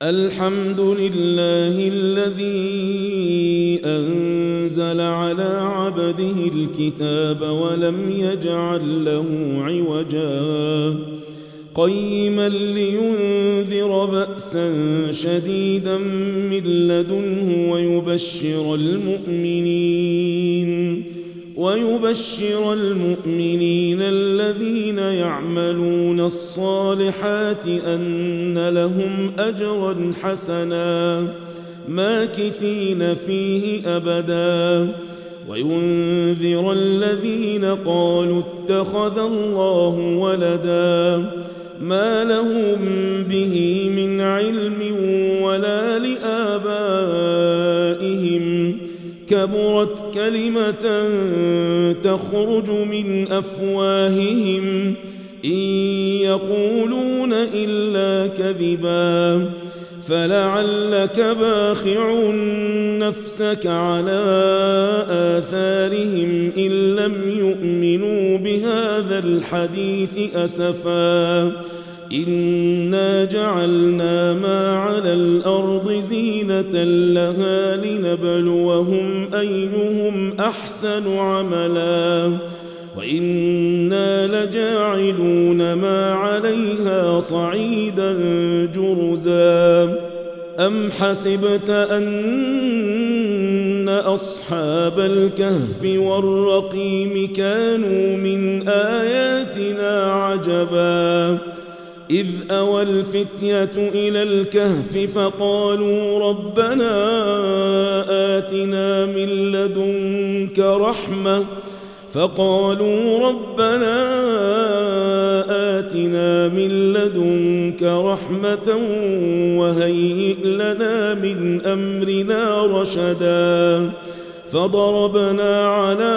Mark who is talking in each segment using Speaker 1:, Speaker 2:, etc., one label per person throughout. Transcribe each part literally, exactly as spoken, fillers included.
Speaker 1: الحمد لله الذي أنزل على عبده الكتاب ولم يجعل له عوجا قيما لينذر بأسا شديدا من لدنه ويبشر المؤمنين ويبشر المؤمنين الذين يعملون الصالحات أن لهم أجرا حسنا ماكثين فيه أبدا وينذر الذين قالوا اتخذ الله ولدا ما لهم به من علم ولا لآبائهم كبرت كلمة تخرج من أفواههم إن يقولون إلا كذبا فلعلك باخع نفسك على آثارهم إن لم يؤمنوا بهذا الحديث أسفا إنا جعلنا ما على الأرض زينة لها لنبلوهم أيهم أحسن عملا وإنا لجاعلون ما عليها صعيدا جرزا أم حسبت أن أصحاب الكهف والرقيم كانوا من آياتنا عجبا إذ أوى الفتية إلى الكهف فقالوا ربنا آتنا من لدنك رحمة فقالوا ربنا آتنا من لدنك رحمة وهيئ لنا من أمرنا رشدا فضربنا على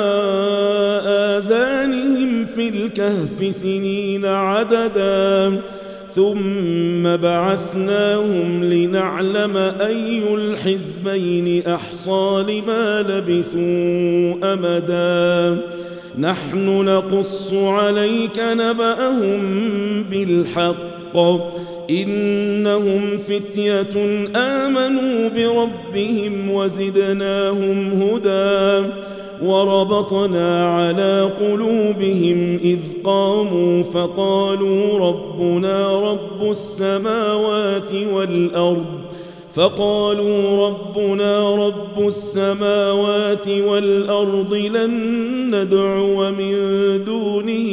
Speaker 1: آذانهم في الكهف سنين عددا ثم بعثناهم لنعلم أي الحزبين أحصى لما لبثوا أمدا نحن نقص عليك نبأهم بالحق إنهم فتية آمنوا بربهم وزدناهم هدى وربطنا على قلوبهم إذ قاموا فقالوا ربنا رب السماوات والأرض فقالوا ربنا رب السماوات والأرض لن ندعو من دونه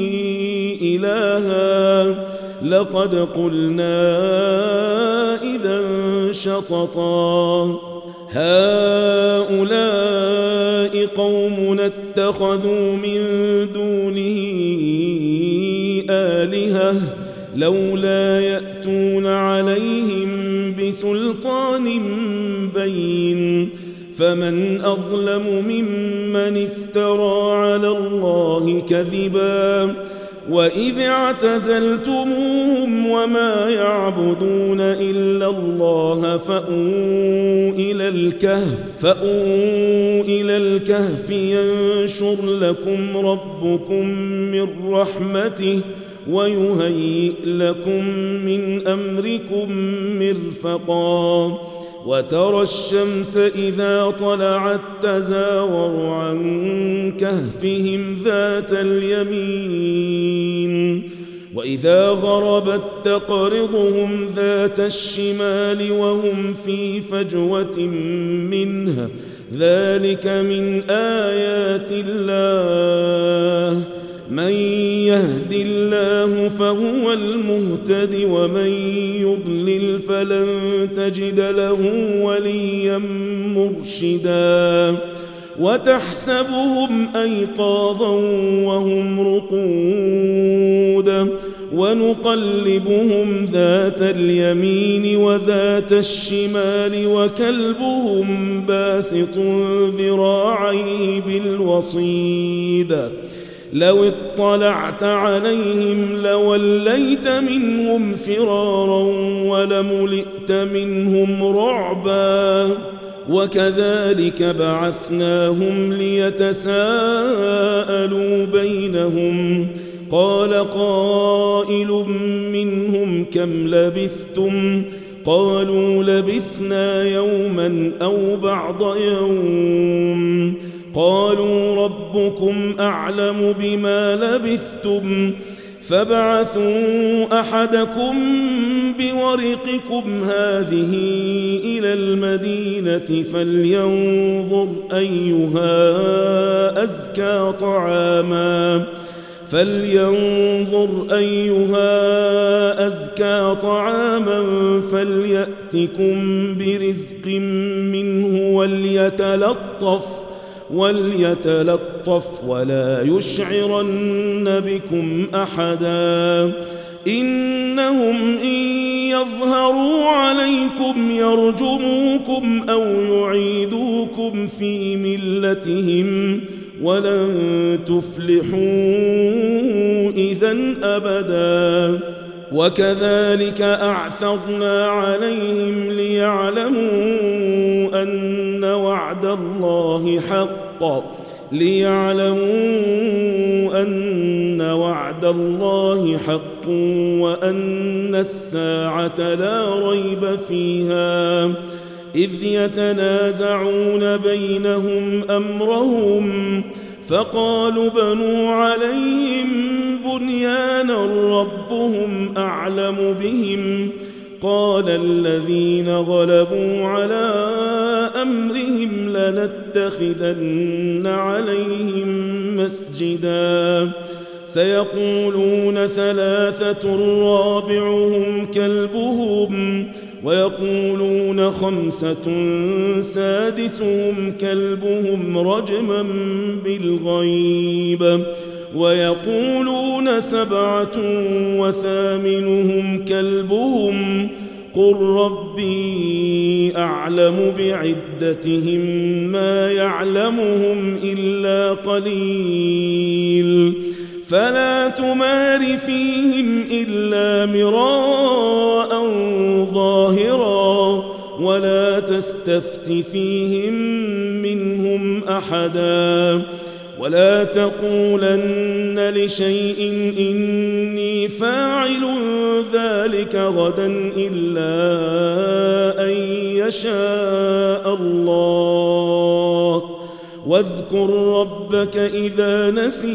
Speaker 1: إلها لقد قلنا إذا شططا هؤلاء قومنا اتخذوا من دونه آلهة لولا يأتون عليهم بسلطان بين فمن أظلم ممن افترى على الله كذبا وإذ اعتزلتموهم وما يعبدون إلا الله فأووا إلى الكهف فأووا إلى الكهف ينشر لكم ربكم من رحمته ويهيئ لكم من أمركم مرفقا وترى الشمس إذا طلعت تزاور عن كهفهم ذات اليمين وإذا غربت تقرضهم ذات الشمال وهم في فجوة منها ذلك من آيات الله من يهد الله فهو المهتد ومن يضلل فلن تجد له وليا مرشدا وتحسبهم أيقاظا وهم رقود ونقلبهم ذات اليمين وذات الشمال وكلبهم باسط ذراعيه بالوصيد لو اطلعت عليهم لوليت منهم فرارا ولملئت منهم رعبا وكذلك بعثناهم ليتساءلوا بينهم قال قائل منهم كم لبثتم قالوا لبثنا يوما أو بعض يوم قالوا ربكم أعلم بما لبثتم فابعثوا أحدكم بورقكم هذه إلى المدينة فلينظر أيها أزكى طعاما فلينظر أيها أزكى طعاما فليأتكم برزق منه وليتلطف وليتلطف ولا يشعرن بكم أحدا إنهم إن يظهروا عليكم يرجموكم أو يعيدوكم في ملتهم ولن تفلحوا إذن أبدا وكذلك أعثرنا عليهم ليعلموا أن وعد الله حق ليعلموا أن وعد الله حق وأن الساعة لا ريب فيها إذ يتنازعون بينهم أمرهم فقالوا بنوا عليهم بنيانا ربهم أعلم بهم قال الذين غلبوا على أمرهم لنتخذن عليهم مسجدا سيقولون ثلاثة رابعهم كلبهم ويقولون خمسة سادسهم كلبهم رجما بالغيب ويقولون سبعة وثامنهم كلبهم قل ربي أعلم بعدتهم ما يعلمهم إلا قليل فلا تمار فيهم إلا مراء ظاهرا ولا تستفت فيهم منهم أحدا ولا تقولن لشيء إني فاعل ذلك غدا إلا أن يشاء الله واذكر ربك إذا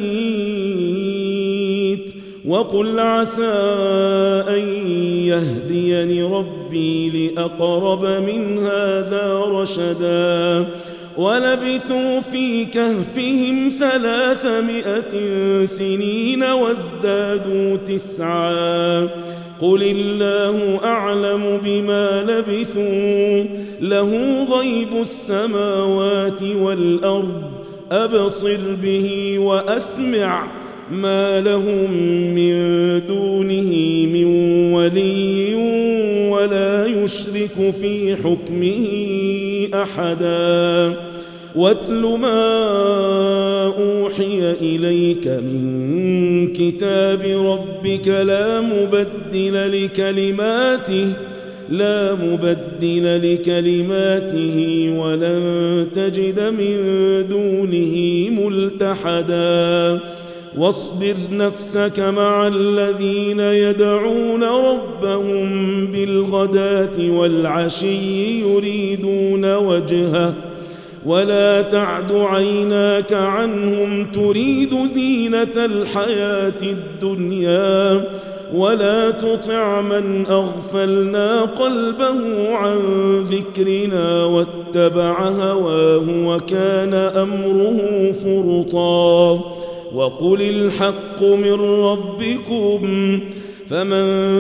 Speaker 1: نسيت وقل عسى أن يهديني ربي لأقرب من هذا رشدا ولبثوا في كهفهم ثلاثمائة سنين وازدادوا تسعا قل الله أعلم بما لبثوا له غيب السماوات والأرض أبصر به وأسمع ما لهم من دونه من ولي ولا يشرك في حكمه أحدا واتل ما أوحي إليك من كتاب ربك لا مبدل لكلماته لا مبدل لكلماته ولن تجد من دونه ملتحدا واصبر نفسك مع الذين يدعون ربهم بالغداة والعشي يريدون وجهه ولا تعد عيناك عنهم تريد زينة الحياة الدنيا ولا تطع من أغفلنا قلبه عن ذكرنا واتبع هواه وكان أمره فرطا وقل الحق من ربكم فمن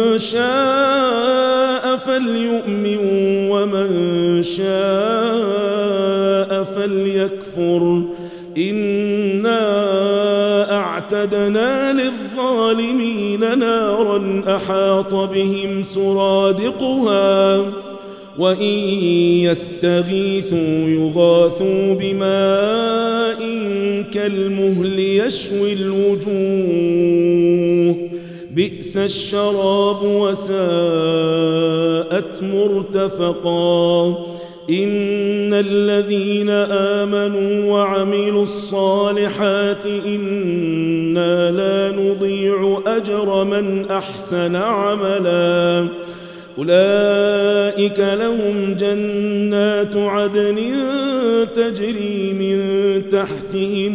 Speaker 1: شاء فليؤمن ومن شاء فليكفر إنا أعتدنا للظالمين نارا أحاط بهم سرادقها وإن يستغيثوا يغاثوا بماء كالمهل يشوي الوجوه بئس الشراب وساءت مرتفقا إن الذين آمنوا وعملوا الصالحات إنا لا نضيع أجر من أحسن عملا أولئك لهم جنات عدن تجري من تحتهم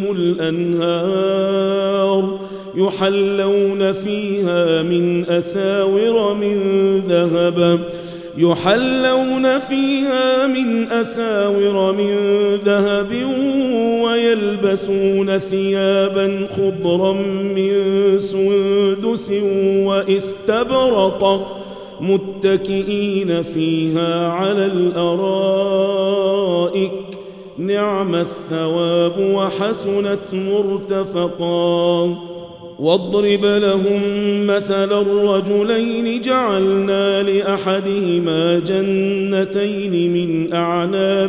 Speaker 1: الأنهار يحلون فيها من أساور من ذهب يحلون فيها من أساور من ذهب ويلبسون ثيابا خضرا من سندس واستبرق متكئين فيها على الأرائك نعم الثواب وحسنت مرتفقا. واضرب لهم مثل الرجلين جعلنا لأحدهما جنتين من أعناب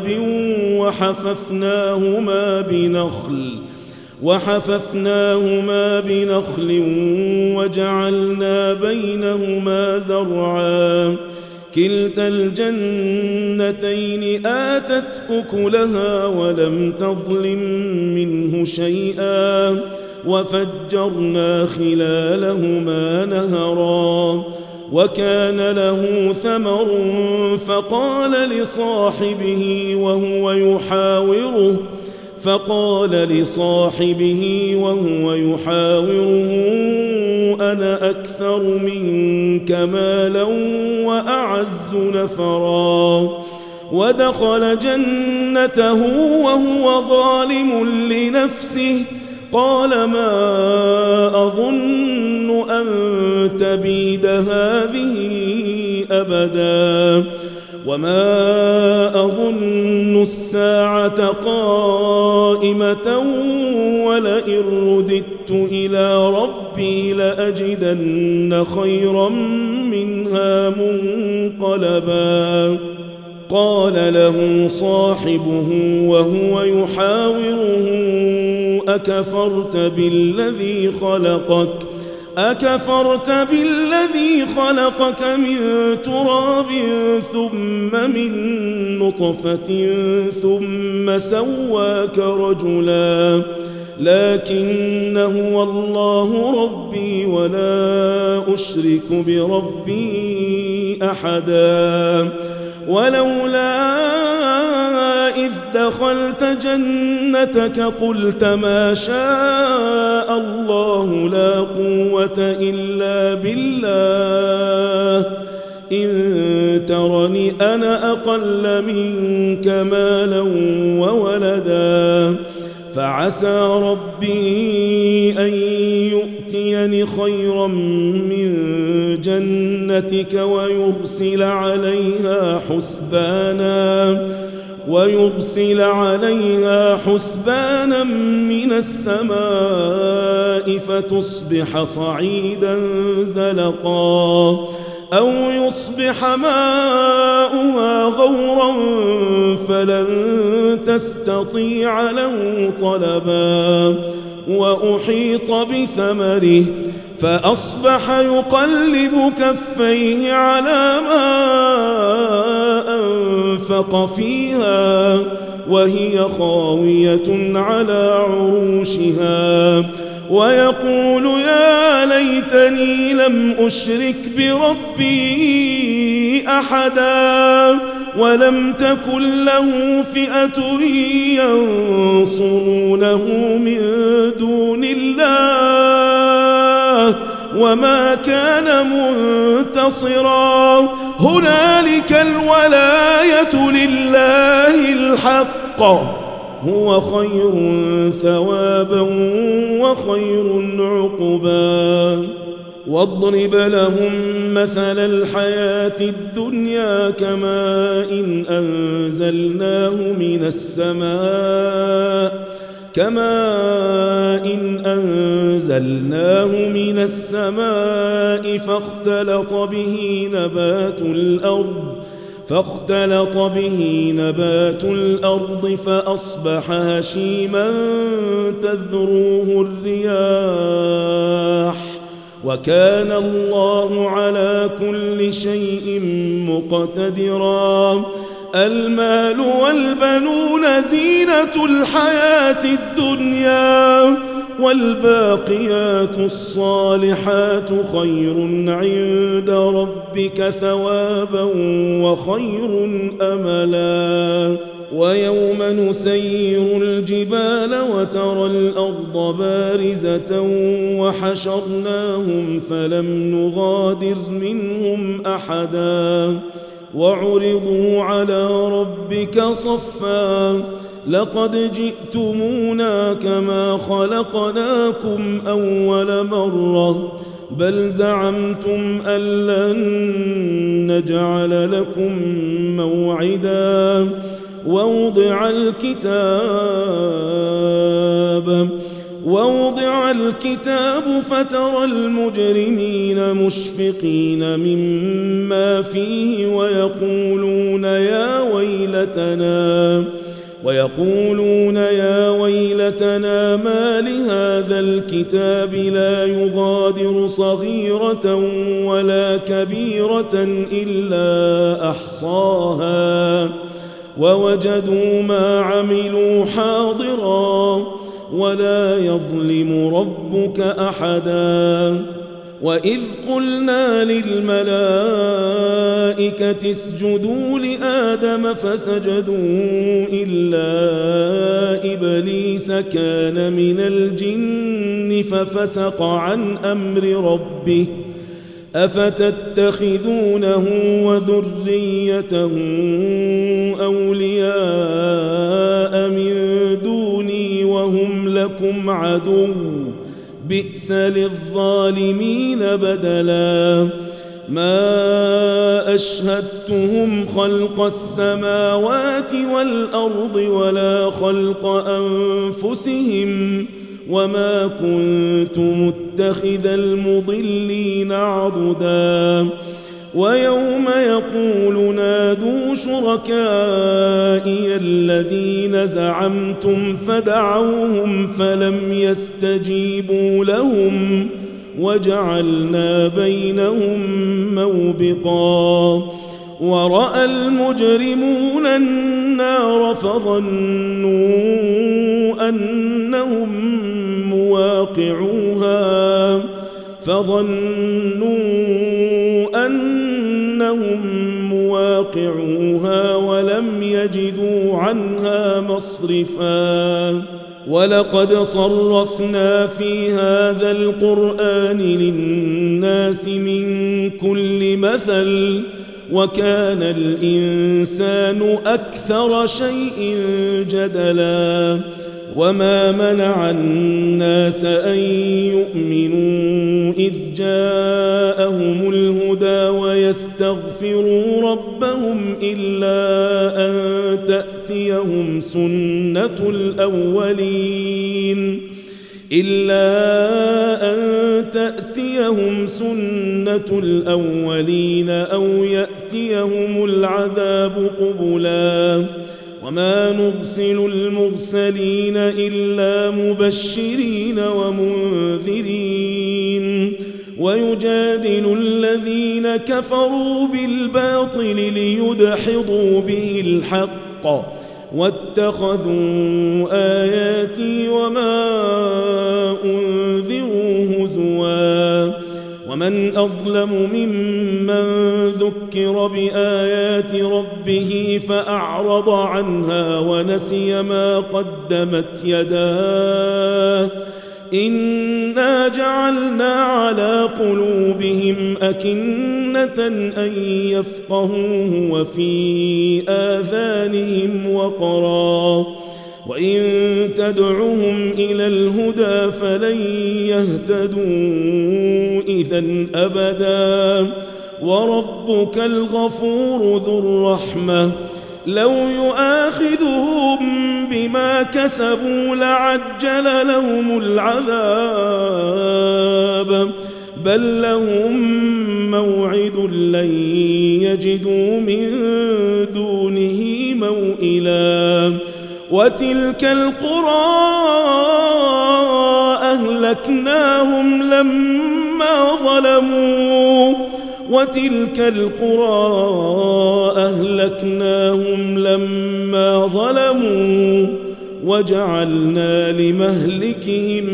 Speaker 1: وحففناهما بنخل وحففناهما بنخل وجعلنا بينهما زرعا كلتا الجنتين آتت أكلها ولم تظلم منه شيئا وفجرنا خلالهما نهرا وكان له ثمر فقال لصاحبه وهو يحاوره فقال لصاحبه وهو يحاوره أنا أكثر منك مالا وأعز نفرا ودخل جنته وهو ظالم لنفسه قال ما أظن أن تبيد هذه أبدا وما أظن الساعة قائمة ولئن رددت إلى ربي لأجدن خيرا منها منقلبا. قال له صاحبه وهو يحاوره أكفرت بالذي خلقك أكفرت بالذي خلقك من تراب ثم من نطفة ثم سواك رجلا لكن هو الله ربي ولا أشرك بربي أحدا ولولا إذ دخلت جنتك قلت ما شاء الله لا قوة إلا بالله إن ترني أنا أقل منك مالا وولدا فعسى ربي أن يؤتيني خيرا من جنتك ويرسل عليها حسبانا ويرسل عليها حسبانا من السماء فتصبح صعيدا زلقا أو يصبح ماؤها غورا فلن تستطيع له طلبا وأحيط بثمره فأصبح يقلب كفيه على ما أنفق فيها وهي خاوية على عروشها ويقول يا ليتني لم أشرك بربي أحدا ولم تكن له فئة ينصرونه من دون الله وما كان منتصرا هنالك الولاية لله الحق هو خير ثوابا وخير عقبا. واضرب لهم مثل الحياة الدنيا كماء إن أنزلناه من السماء كماء إن أنزلناه من السماء فاختلط به نبات الأرض فاختلط به نبات الأرض فأصبح هشيما تذروه الرياح وكان الله على كل شيء مقتدرا. المال والبنون زينة الحياة الدنيا والباقيات الصالحات خير عند ربك ثوابا وخير أملا. ويوم نسير الجبال وترى الأرض بارزة وحشرناهم فلم نغادر منهم أحدا وعرضوا على ربك صفا لقد جئتمونا كما خلقناكم أول مرة بل زعمتم أن لن نجعل لكم موعدا. ووضع الكتاب ووضع الكتاب فترى المجرمين مشفقين مما فيه ويقولون يا ويلتنا ويقولون يا ويلتنا ما لهذا الكتاب لا يغادر صغيرة ولا كبيرة إلا أحصاها ووجدوا ما عملوا حاضرا ولا يظلم ربك أحدا. وإذ قلنا للملائكة اسجدوا لآدم فسجدوا إلا إبليس كان من الجن ففسق عن أمر ربه أفتتخذونه وذريته أولياء من دوني وهم لكم عدو بئس للظالمين بدلا. ما أشهدتهم خلق السماوات والأرض ولا خلق أنفسهم وما كنت متخذ المضلين عضدا. ويوم يقول نادوا شركائي الذين زعمتم فدعوهم فلم يستجيبوا لهم وجعلنا بينهم موبقا. ورأى المجرمون النار فظنوا أنهم مواقعوها فظنوا أنهم مواقعوها ولم يجدوا عنها مصرفا. ولقد صرفنا في هذا القرآن للناس من كل مثل وكان الإنسان أكثر شيء جدلا. وما منع الناس أن يؤمنوا إذ جاءهم الهدى ويستغفروا ربهم إلا أن تأتيهم سنة الأولين إلا أن تأتيهم سنة الأولين أو يأتيهم العذاب قبلا. وما نرسل المرسلين إلا مبشرين ومنذرين ويجادل الذين كفروا بالباطل ليدحضوا به الحق واتخذوا آياتي وما أنذروا هزوا. ومن أظلم ممن ذكر بآيات ربه فأعرض عنها ونسي ما قدمت يداه إنا جعلنا على قلوبهم أكنة أن يفقهوه وفي آذانهم وقرا وإن تدعهم إلى الهدى فلن يهتدوا إذن أبدا. وربك الغفور ذو الرحمة لو يؤاخذهم بما كسبوا لعجل لهم العذاب بل لهم موعد لن يجدوا من دونه موئلا. وتلك القرى أهلكناهم لما ظلموا وتلك القرى أهلكناهم لما ظلموا وجعلنا لمهلكهم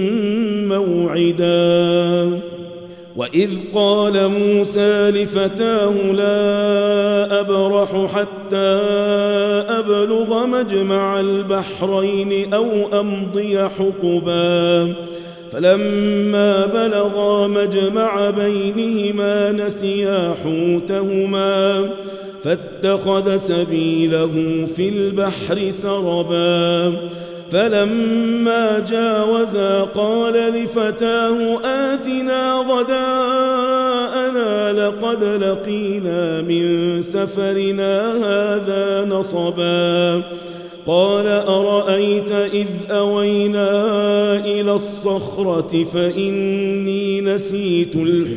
Speaker 1: موعدا وإذ قال موسى لفتاه لا أبرح حتى أبلغ مجمع البحرين أو أمضي حقبا فلما بلغا مجمع بينهما نسيا حوتهما فاتخذ سبيله في البحر سربا فلما جاوزا قال لفتاه آتنا غداءنا لقد لقينا من سفرنا هذا نصبا قال أرأيت إذ أوينا إلى الصخرة فإني نسيت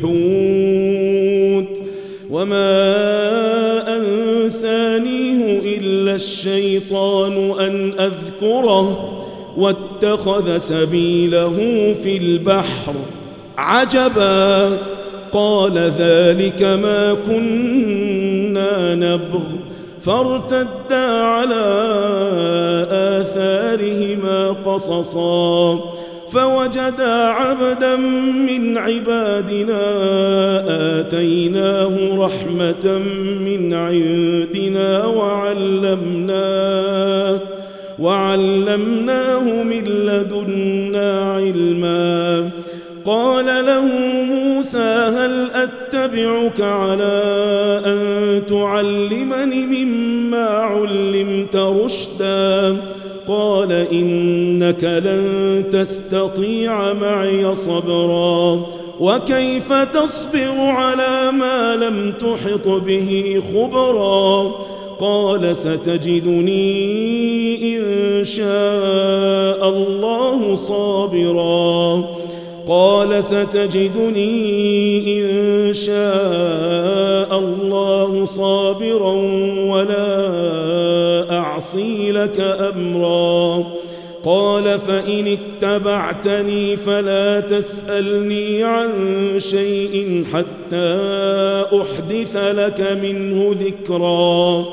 Speaker 1: الحوت وما أنسانيه إلا الشيطان أن أذكره واتخذ سبيله في البحر عجبا قال ذلك ما كنا نبغ فارتدا على آثارهما قصصا فوجدا عبدا من عبادنا آتيناه رحمة من عندنا وعلمناه وعلمناه من لدنا علما قال له موسى هل أتبعك على أن تعلمني مما علمت رشدا قال إنك لن تستطيع معي صبرا وكيف تصبر على ما لم تحط به خبرا قال ستجدني إن شاء الله صابرا قال ستجدني إن شاء الله صابرا ولا أعصي لك أمرا قال فإن اتبعتني فلا تسألني عن شيء حتى أحدث لك منه ذكرا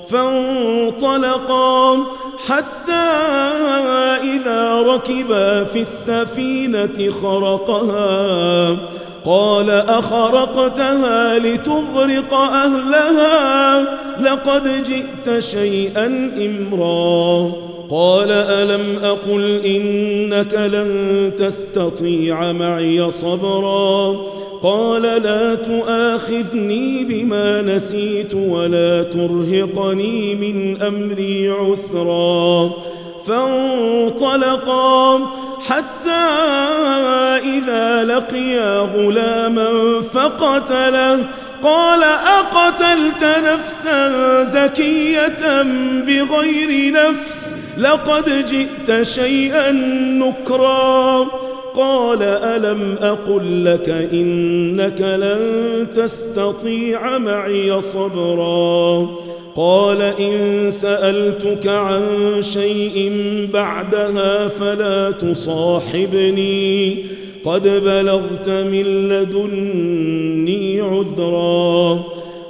Speaker 1: فانطلقا حتى إذا ركبا في السفينة خرقها قال أخرقتها لتغرق أهلها لقد جئت شيئا إمرا قال ألم أقل إنك لن تستطيع معي صبرا قال لا تؤاخذني بما نسيت ولا ترهقني من أمري عسرا فانطلقا حتى إذا لقيا غلاما فقتله قال أقتلت نفسا زكية بغير نفس لقد جئت شيئا نكرا قال ألم أقل لك إنك لن تستطيع معي صبرا قال إن سألتك عن شيء بعدها فلا تصاحبني قد بلغت من لدني عذرا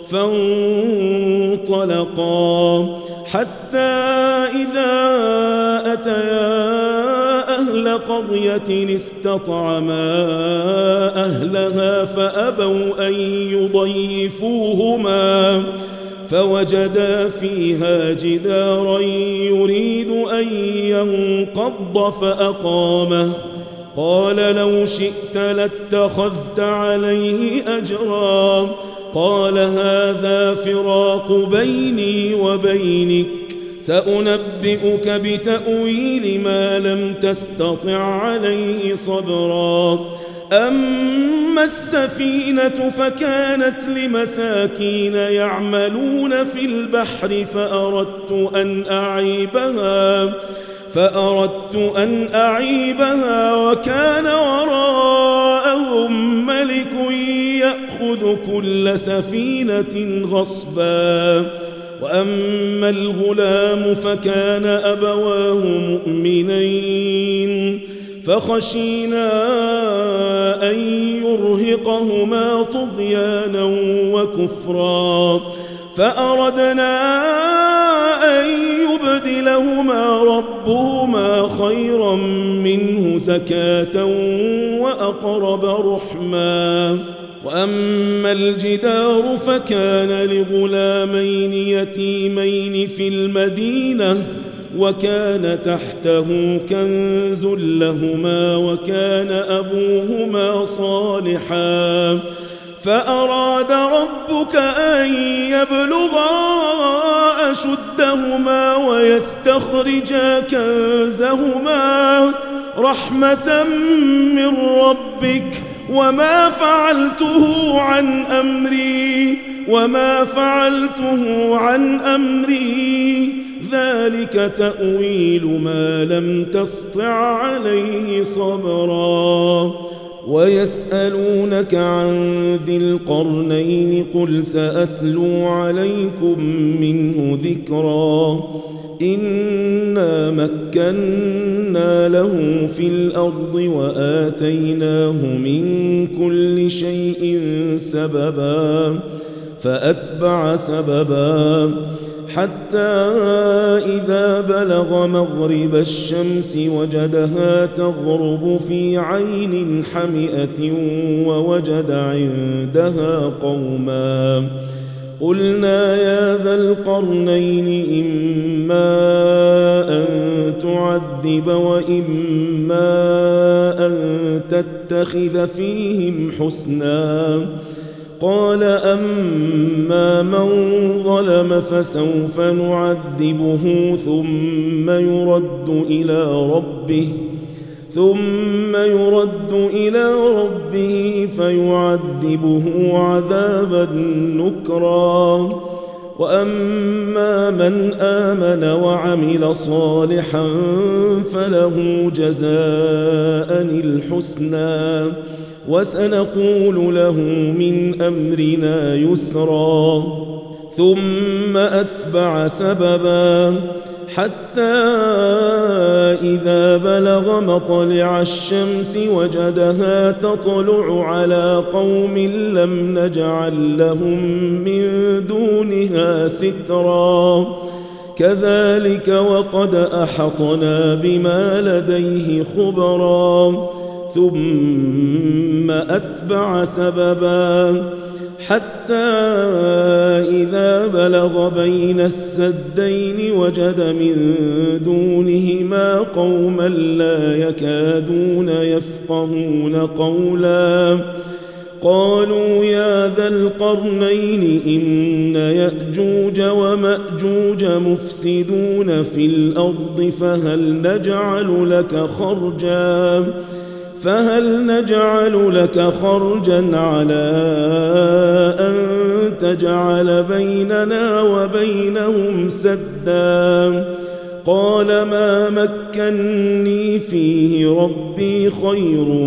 Speaker 1: فانطلقا حتى إذا أتيا أهل قرية استطعما أهلها فأبوا أن يضيفوهما فوجدا فيها جدارا يريد أن ينقض فأقامه قال لو شئت لاتخذت عليه أجرا قال هذا فراق بيني وبينك سأنبئك بتأويل ما لم تستطع عليه صبرا أما السفينة فكانت لمساكين يعملون في البحر فأردت أن أعيبها فأردت أن أعيبها وكان وراءهم ملك يأخذ كل سفينة غصبا وأما الغلام فكان أبواه مؤمنين فخشينا أن يرهقهما طغيانا وكفرا فأردنا أن يبدلهما ربهما خيرا منه زكاة وأقرب رحما. وأما الجدار فكان لغلامين يتيمين في المدينة وكان تحته كنز لهما وكان أبوهما صالحا فأراد ربك أن يبلغا أشدهما ويستخرجا كنزهما رحمة من ربك وما فعلته عن أمري وما فعلته عن أمري ذلك تأويل ما لم تسطع عليه صبرا. ويسألونك عن ذي القرنين قل سأتلو عليكم منه ذكرا. إنا مكنا له في الأرض وآتيناه من كل شيء سببا فأتبع سببا حتى إذا بلغ مغرب الشمس وجدها تغرب في عين حمئة ووجد عندها قوما قلنا يا ذا القرنين إما أن تعذب وإما أن تتخذ فيهم حسنا. قال أما من ظلم فسوف نعذبه ثم يرد إلى ربه ثم يرد إلى ربه فيعذبه عذابا نكرا. وأما من آمن وعمل صالحا فله جزاء الحسنى وسنقول له من أمرنا يسرا. ثم أتبع سببا حتى إذا بلغ مطلع الشمس وجدها تطلع على قوم لم نجعل لهم من دونها سترا. كذلك وقد أحطنا بما لديه خبرا. ثم أتبع سببا حتى إذا بلغ بين السدين وجد من دونهما قوما لا يكادون يفقهون قولا. قالوا يا ذا القرنين إن يأجوج ومأجوج مفسدون في الأرض فهل نجعل لك خرجا فهل نجعل لك خرجا على أن تجعل بيننا وبينهم سدا. قال ما مكني فيه ربي خير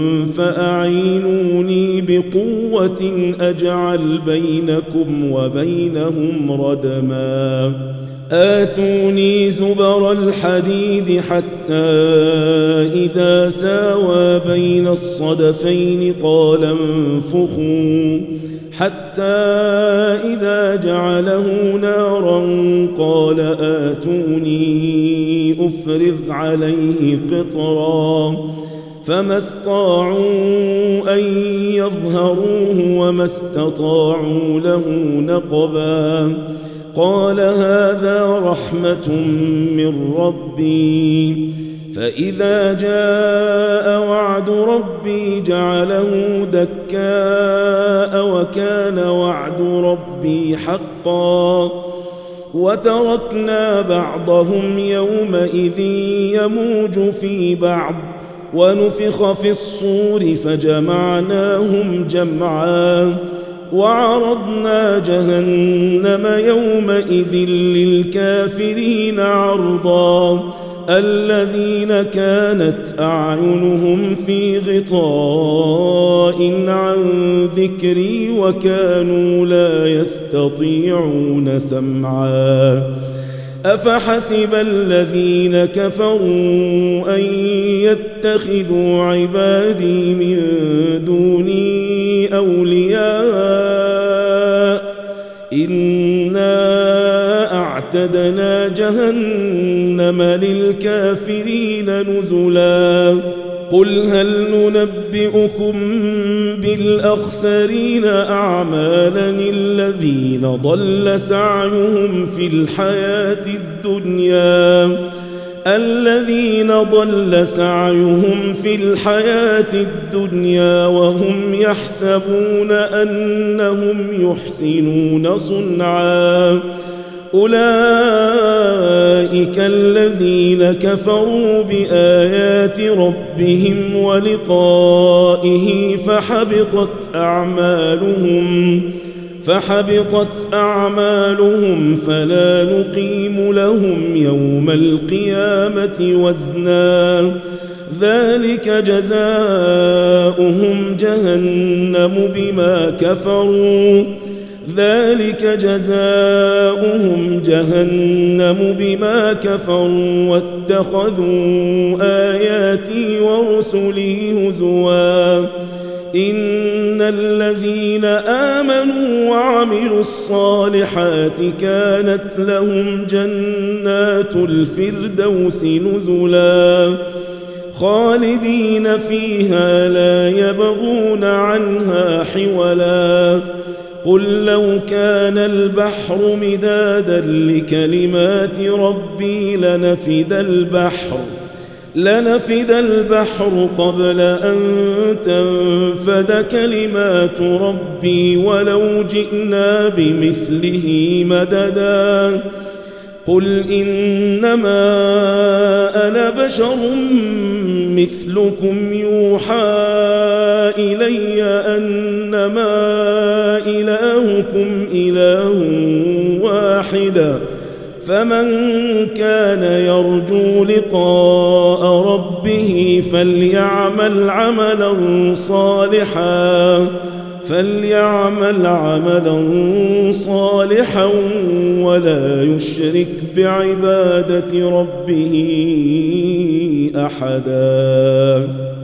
Speaker 1: فأعينوني بقوة أجعل بينكم وبينهم ردما. آتوني زبر الحديد حتى إذا ساوى بين الصدفين قال انفخوا حتى إذا جعله نارا قال آتوني أفرغ عليه قطرا. فما استطاعوا أن يظهروه وما استطاعوا له نقبا. قال هذا رحمة من ربي فإذا جاء وعد ربي جعله دكاء وكان وعد ربي حقا. وتركنا بعضهم يومئذ يموج في بعض ونفخ في الصور فجمعناهم جمعا. وعرضنا جهنم يومئذ للكافرين عرضا. الذين كانت أعينهم في غطاء عن ذكري وكانوا لا يستطيعون سمعا. أفحسب الذين كفروا أن يتخذوا عبادي من دوني أولياء إنا أعتقد وأعتدنا جهنم للكافرين نزلا قل هل ننبئكم بالأخسرين أعمالا الذين ضل سعيهم في الحياة الدنيا الذين ضل سعيهم في الحياة الدنيا وهم يحسبون أنهم يحسنون صنعا أولئك الذين كفروا بآيات ربهم ولقائه فحبطت أعمالهم فحبطت أعمالهم فلا نقيم لهم يوم القيامة وزنا ذلك جزاؤهم جهنم بما كفروا ذلك جزاؤهم جهنم بما كفروا واتخذوا آياتي ورسلي هزوا إن الذين آمنوا وعملوا الصالحات كانت لهم جنات الفردوس نزلا خالدين فيها لا يبغون عنها حولا قل لو كان البحر مدادا لكلمات ربي لنفد البحر لنفد البحر قبل أن تنفد كلمات ربي ولو جئنا بمثله مددا قل إنما أنا بشر مثلكم يوحى إلي أنما إلهكم إله واحد فمن كان يرجو لقاء ربه فليعمل عملا صالحا فليعمل عملا صالحا ولا يشرك بعبادة ربه أحدا.